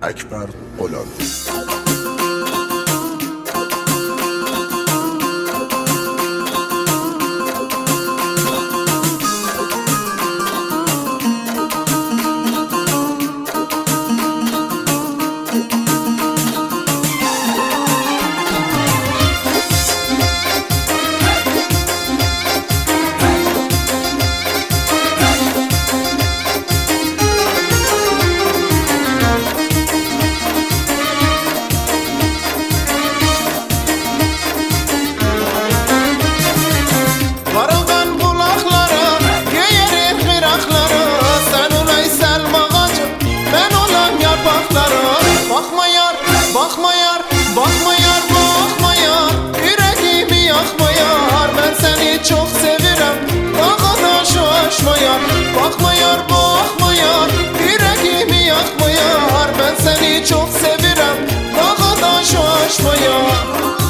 Ekber Olan. Bakma yar, bakma yar, bakma yar, bakma yar, yüreğimi yakma yar. Ben seni çok sevirem, daha şu aşma yar. Bakma yar, bakma yar, yüreğimi yakma yar. Ben seni çok sevirem, daha şu aşma yar.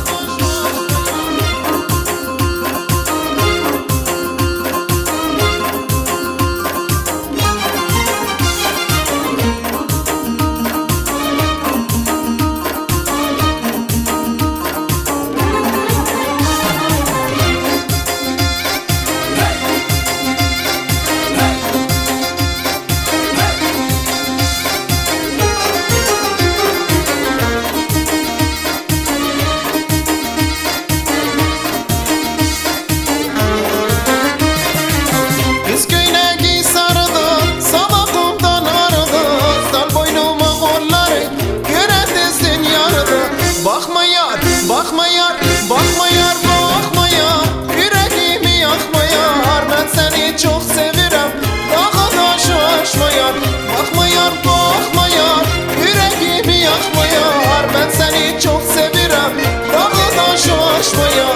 Bakma yar, bakma yar, bakma yar, bakma yar, yüreğimi yakma yar. Ben seni çok sevirem, daha da şu aşma yar. Bakma yar, bakma yar, yüreğimi yakma yar. Ben seni çok sevirem, daha da şu aşma yar.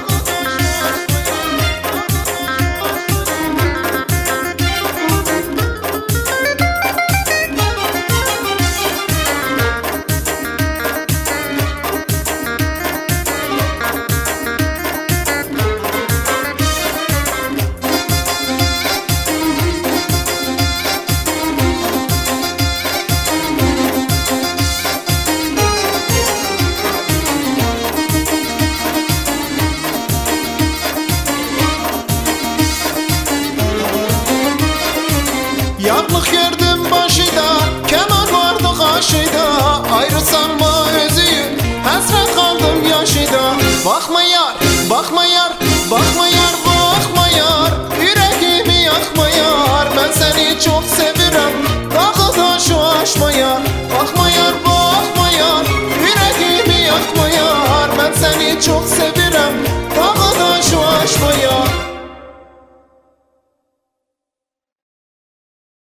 Yaklık gördüm başıda, keman vardı karşıda. Ayrı sanma özüyü, hasret kaldım yaşıda. Bakma yar, bakma yar, bakma yar, bakma yar, yüreğimi yakma yar. Ben seni çok sevirem, daha da şu aşma yar. Bakma yar, bakma yar,